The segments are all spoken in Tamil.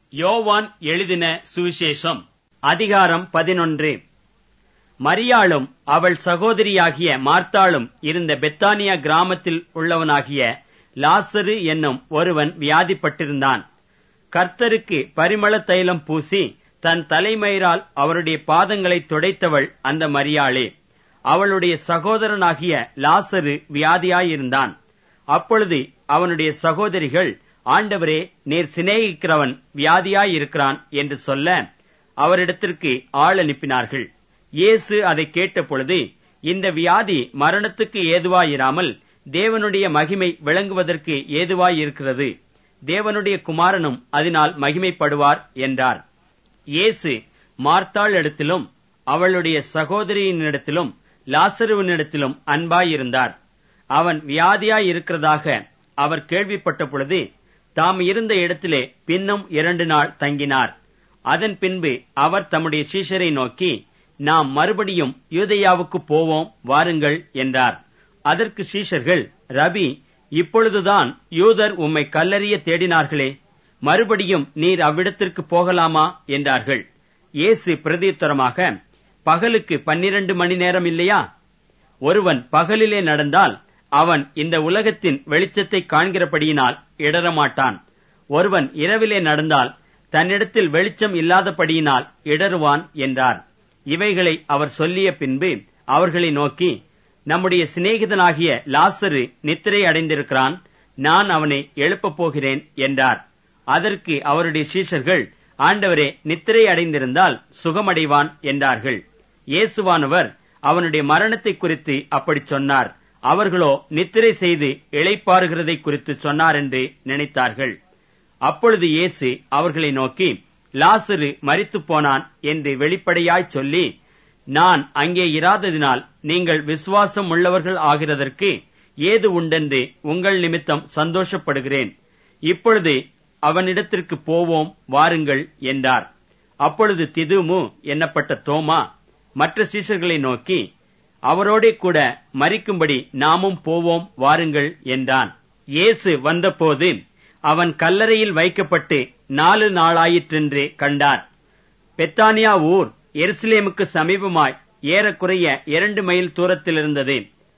யோவான் எழுதின சுவிசேஷம் அதிகாரம் 11. மரியாளும் அவள் சகோதரியாகிய மார்த்தாளும் இருந்த பெத்தானியா கிராமத்தில் உள்ளவனாகிய லாசரு என்னும் ஒருவன் வியாதிப்பட்டிருந்தான். கர்த்தருக்கு பரிமள தைலம் பூசி தன் தலைமயிரால் அவருடைய பாதங்களை துடைத்தவள் அந்த மரியாளே. அவளுடைய சகோதரனாகிய லாசரு வியாதியாயிருந்தான். அப்பொழுது அவனுடைய சகோதரிகள், ஆண்டவரே, நீர் சிநேகிக்கிறவன் வியாதியாயிருக்கிறான் என்று சொல்ல அவரிடத்திற்கு ஆள் அனுப்பினார்கள். இயேசு அதை கேட்டபொழுது, இந்த வியாதி மரணத்துக்கு ஏதுவாயிராமல் தேவனுடைய மகிமை விளங்குவதற்கு ஏதுவாயிருக்கிறது. தேவனுடைய குமாரனும் அதனால் மகிமைப்படுவார் என்றார். இயேசு மார்த்தாள் இடத்திலும் அவளுடைய சகோதரியினிடத்திலும் லாசருவினிடத்திலும் அன்பாயிருந்தார். அவன் வியாதியாயிருக்கிறதாக அவர் கேள்விப்பட்ட பொழுது தாம் இருந்த இடத்திலே பின்னும் 2 நாள் தங்கினார். அதன் பின்பு அவர் தம்முடைய சீஷரை நோக்கி, நாம் மறுபடியும் யூதேயாவுக்கு போவோம், வாருங்கள் என்றார். அதற்கு சீஷர்கள், ரபி, இப்பொழுதுதான் யூதர் உம்மை கல்லெறிய தேடினார்களே, மறுபடியும் நீர் அவ்விடத்திற்கு போகலாமா என்றார்கள். இயேசு பிரதியுத்தரமாக, பகலுக்கு 12 மணி நேரம் இல்லையா? ஒருவன் பகலிலே நடந்தால் அவன் இந்த உலகத்தின் வெளிச்சத்தை காண்கிறபடியினால் இடரமாட்டான். ஒருவன் இரவிலே நடந்தால் தன்னிடத்தில் வெளிச்சம் இல்லாதபடியினால் இடறுவான் என்றார். இவைகளை அவர் சொல்லிய பின்பு அவர்களை நோக்கி, நம்முடைய சிநேகிதனாகிய லாசரு நித்திரை அடைந்திருக்கிறான், நான் அவனை எழுப்பப் போகிறேன் என்றார். அதற்கு அவருடைய சீஷர்கள், ஆண்டவரே, நித்திரை அடைந்திருந்தால் சுகமடைவான் என்றார்கள். இயேசுவானவர் அவனுடைய மரணத்தை குறித்து அப்படி சொன்னார். அவர்களோ நித்திரை செய்து இளைப்பாறுகிறதை குறித்து சொன்னார் என்று நினைத்தார்கள். அப்பொழுது இயேசு அவர்களை நோக்கி, லாசரு மரித்து போனான் என்று வெளிப்படையாய் சொல்லி, நான் அங்கே இராததினால் நீங்கள் விசுவாசம் உள்ளவர்கள் ஆகிறதற்கு ஏது உண்டென்று உங்கள் நிமித்தம் சந்தோஷப்படுகிறேன். இப்பொழுது அவனிடத்திற்கு போவோம், வாருங்கள் என்றார். அப்பொழுது திதுமு என்னப்பட்ட தோமா மற்ற சீஷர்களை நோக்கி, அவரோடே கூட மரிக்கும்படி நாமும் போவோம், வாருங்கள் என்றான். இயேசு வந்தபோது அவன் கல்லறையில் வைக்கப்பட்டு 4 நாளாயிற்றென்று கண்டார். பெத்தானியா ஊர் எருசலேமுக்கு சமீபமாய் ஏறக்குறைய 2 மைல் தூரத்தில் இருந்தது.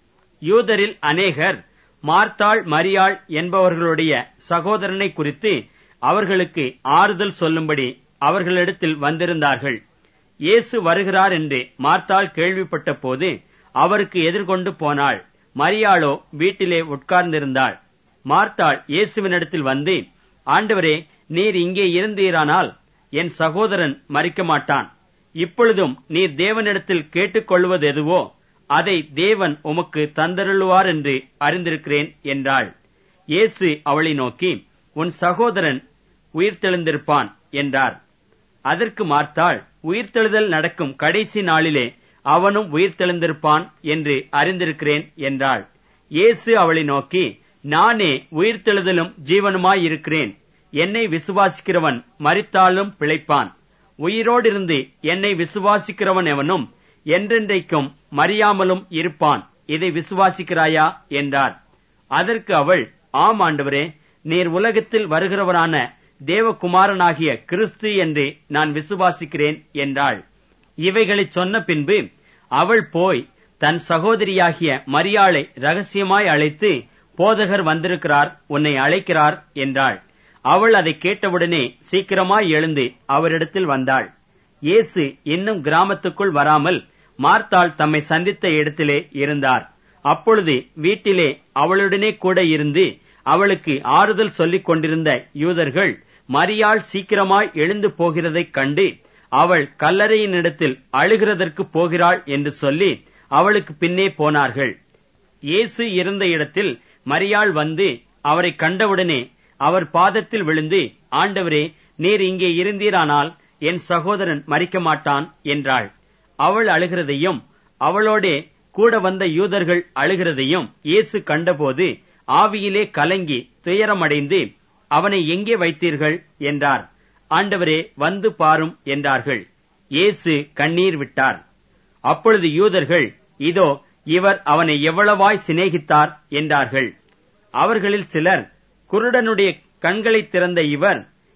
யூதரில் அநேகர் மார்த்தாள் மரியாள் என்பவர்களுடைய சகோதரனை குறித்து அவர்களுக்கு ஆறுதல் சொல்லும்படி அவர்களிடத்தில் வந்திருந்தார்கள். இயேசு வருகிறார் என்று மார்த்தாள் கேள்விப்பட்ட போது அவருக்கு எதிர்கொண்டு போனாள். மரியாளோ வீட்டிலே உட்கார்ந்திருந்தாள். மார்த்தாள் இயேசுவினிடத்தில் வந்து, ஆண்டவரே, நீர் இங்கே இருந்தீரானால் என் சகோதரன் மரிக்க மாட்டான். இப்பொழுதும் நீர் தேவனிடத்தில் கேட்டுக்கொள்வது எதுவோ அதை தேவன் உமக்கு தந்தருளுவார் என்று அறிந்திருக்கிறேன் என்றாள். இயேசு அவளை நோக்கி, உன் சகோதரன் உயிர்த்தெழுந்திருப்பான் என்றார். அதற்கு மார்த்தாள், உயிர்த்தெழுதல் நடக்கும் கடைசி நாளிலே அவனும் உயிர்த்தெழுந்திருப்பான் என்று அறிந்திருக்கிறேன் என்றாள். இயேசு அவளை நோக்கி, நானே உயிர்த்தெழுதலும் ஜீவனுமாயிருக்கிறேன். என்னை விசுவாசிக்கிறவன் மரித்தாலும் பிழைப்பான். உயிரோடிருந்து என்னை விசுவாசிக்கிறவன் எவனும் என்றென்றைக்கும் மரியாமலும் இருப்பான். இதை விசுவாசிக்கிறாயா என்றார். அதற்கு அவள், ஆம் ஆண்டவரே, நீர் உலகத்தில் வருகிறவரான தேவகுமாரனாகிய கிறிஸ்து என்று நான் விசுவாசிக்கிறேன் என்றாள். இவைகளை சொன்ன பின்பு அவள் போய் தன் சகோதரியாகிய மரியாளை ரகசியமாய் அழைத்து, போதகர் வந்திருக்கிறார், உன்னை அழைக்கிறார் என்றாள். அவள் அதை கேட்டவுடனே சீக்கிரமாய் எழுந்து அவரிடத்தில் வந்தாள். இயேசு இன்னும் கிராமத்துக்குள் வராமல் மார்த்தாள் தம்மை சந்தித்த இடத்திலே இருந்தார். அப்பொழுது வீட்டிலே அவளுடனே கூட இருந்து அவளுக்கு ஆறுதல் சொல்லிக் கொண்டிருந்த யூதர்கள் மரியாள் சீக்கிரமாய் எழுந்து போகிறதைக் கண்டு அவள் கல்லறையினிடத்தில் அழுகிறதற்கு போகிறாள் என்று சொல்லி அவளுக்கு பின்னே போனார்கள். இயேசு இருந்த இடத்தில் மரியாள் வந்து அவரை கண்டவுடனே அவர் பாதத்தில் விழுந்து, ஆண்டவரே, நீர் இங்கே இருந்தீரானால் என் சகோதரன் மரிக்க மாட்டான் என்றாள். அவள் அழுகிறதையும் அவளோடே கூட வந்த யூதர்கள் அழுகிறதையும் இயேசு கண்டபோது ஆவியிலே கலங்கி துயரமடைந்து, அவனை எங்கே வைத்தீர்கள் என்றார். ஆண்டவரே, வந்து பாரும் என்றார்கள். இயேசு கண்ணீர் விட்டார். அப்பொழுது யூதர்கள், இதோ இவர் அவனை எவ்வளவாய் சிநேகித்தார் என்றார்கள். அவர்களில் சிலர், குருடனுடைய கண்களை திறந்த இவர்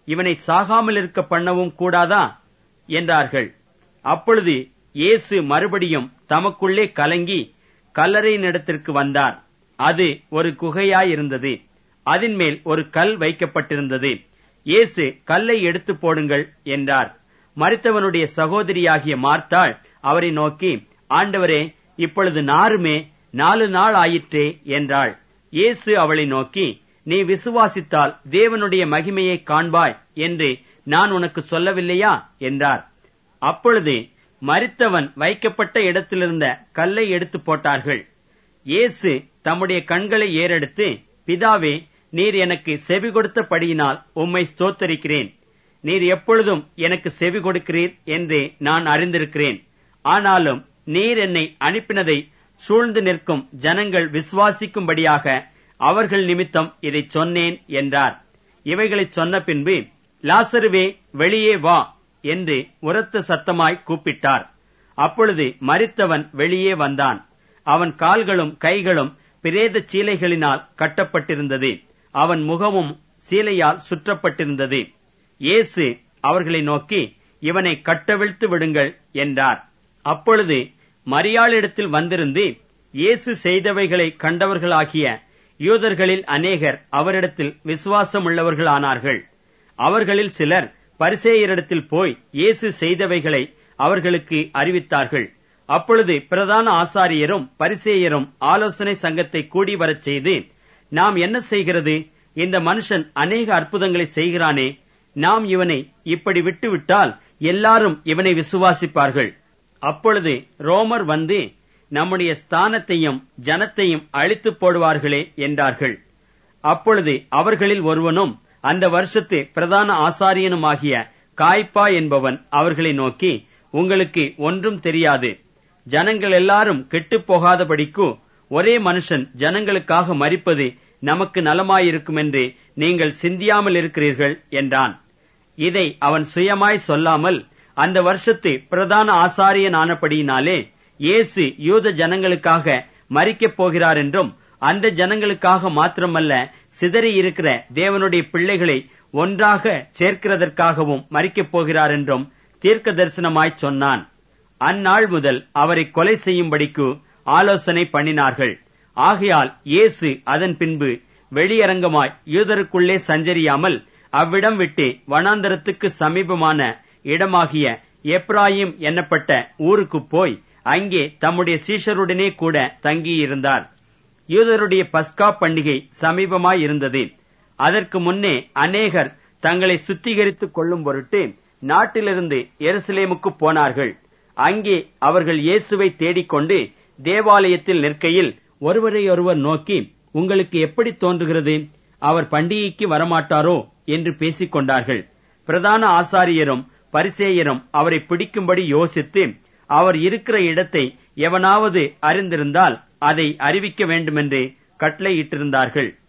இவனை சாகாமல் இருக்க பண்ணவும் கூடாதா என்றார்கள். அப்பொழுது இயேசு மறுபடியும் தமக்குள்ளே கலங்கி கல்லறையினிடத்திற்கு வந்தார். அது ஒரு குகையாயிருந்தது. அதன் மேல் ஒரு கல் வைக்கப்பட்டிருந்தது. இயேசு, கல்லை எடுத்து போடுங்கள் என்றார். மரித்தவனுடைய சகோதரியாகிய மார்த்தாள் அவரை நோக்கி, ஆண்டவரே, இப்பொழுது நாருமே 4 நாள் ஆயிற்றே என்றாள். இயேசு அவளை நோக்கி, நீ விசுவாசித்தால் தேவனுடைய மகிமையை காண்பாய் என்று நான் உனக்கு சொல்லவில்லையா என்றார். அப்பொழுது மரித்தவன் வைக்கப்பட்ட இடத்திலிருந்த கல்லை எடுத்து போட்டார்கள். இயேசு தம்முடைய கண்களை ஏறெடுத்து, பிதாவே, நீர் எனக்கு செவி கொடுத்தபடியினால் உம்மை ஸ்தோத்தரிக்கிறேன். நீர் எப்பொழுதும் எனக்கு செவி கொடுக்கிறீர் என்று நான் அறிந்திருக்கிறேன். ஆனாலும் நீர் என்னை அனுப்பினதை சூழ்ந்து நிற்கும் ஜனங்கள் விசுவாசிக்கும்படியாக அவர்கள் நிமித்தம் இதைச் சொன்னேன் என்றார். இவைகளைச் சொன்ன பின்பு, லாசருவே, வெளியே வா என்று உரத்த சத்தமாய் கூப்பிட்டார். அப்பொழுது மரித்தவன் வெளியே வந்தான். அவன் கால்களும் கைகளும் பிரேத சீலைகளினால் கட்டப்பட்டிருந்தது. அவன் முகமும் சீலையால் சுற்றப்பட்டிருந்தது. இயேசு அவர்களை நோக்கி, இவனை கட்டவிழ்த்து விடுங்கள் என்றார். அப்பொழுது மரியாளிடத்தில் வந்திருந்து இயேசு செய்தவைகளை கண்டவர்களாகிய யூதர்களில் அநேகர் அவரிடத்தில் விசுவாசமுள்ளவர்களானார்கள். அவர்களில் சிலர் பரிசேயரிடத்தில் போய் இயேசு செய்தவைகளை அவர்களுக்கு அறிவித்தார்கள். அப்பொழுது பிரதான ஆசாரியரும் பரிசேயரும் ஆலோசனை சங்கத்தை கூடி வரச் செய்து, நாம் என்ன செய்கிறது? இந்த மனுஷன் அநேக அற்புதங்களை செய்கிறானே. நாம் இவனை இப்படி விட்டுவிட்டால் எல்லாரும் இவனை விசுவாசிப்பார்கள். அப்பொழுது ரோமர் வந்து நம்முடைய ஸ்தானத்தையும் ஜனத்தையும் அழித்து போடுவார்களே என்றார்கள். அப்பொழுது அவர்களில் ஒருவனும் அந்த வருஷத்து பிரதான ஆசாரியனுமாகிய காய்பா என்பவன் அவர்களை நோக்கி, உங்களுக்கு ஒன்றும் தெரியாது. ஜனங்கள் எல்லாரும் கெட்டுப் போகாதபடிக்கு ஒரே மனுஷன் ஜனங்களுக்காக மரிப்பது நமக்கு நலமாயிருக்கும் என்று நீங்கள் சிந்தியாமல் இருக்கிறீர்கள் என்றான். இதை அவன் சுயமாய் சொல்லாமல் அந்த வருஷத்து பிரதான ஆசாரியனானபடியினாலே இயேசு யூத ஜனங்களுக்காக மரிக்கப் போகிறார் என்றும், அந்த ஜனங்களுக்காக மாத்திரமல்ல, சிதறி இருக்கிற தேவனுடைய பிள்ளைகளை ஒன்றாக சேர்க்கிறதற்காகவும் மரிக்கப் போகிறார் என்றும் தீர்க்க தரிசனமாய் சொன்னான். அந்நாள் முதல் அவரை கொலை செய்யும்படிக்கு ஆலோசனை பண்ணினார்கள். ஆகையால் இயேசு அதன் பின்பு வெளியரங்கமாய் யூதருக்குள்ளே சஞ்சரியாமல் அவ்விடம் விட்டு வனாந்தரத்துக்கு சமீபமான இடமாகிய எப்ராயிம் என்னப்பட்ட ஊருக்குப் போய் அங்கே தம்முடைய சீஷருடனே கூட தங்கியிருந்தார். யூதருடைய பஸ்கா பண்டிகை சமீபமாயிருந்தது. அதற்கு முன்னே அநேகர் தங்களை சுத்திகரித்துக் கொள்ளும் பொருட்டு நாட்டிலிருந்து எருசலேமுக்கு போனார்கள். அங்கே அவர்கள் இயேசுவை தேடிக்கொண்டு தேவாலயத்தில் நிற்கையில் ஒருவரையொருவர் நோக்கி, உங்களுக்கு எப்படி தோன்றுகிறது? அவர் பண்டிகைக்கு வரமாட்டாரோ என்று பேசிக் கொண்டார்கள். பிரதான ஆசாரியரும் பரிசேயரும் அவரை பிடிக்கும்படி யோசித்து, அவர் இருக்கிற இடத்தை எவனாவது அறிந்திருந்தால் அதை அறிவிக்க வேண்டுமென்று கட்டளையிட்டிருந்தார்கள்.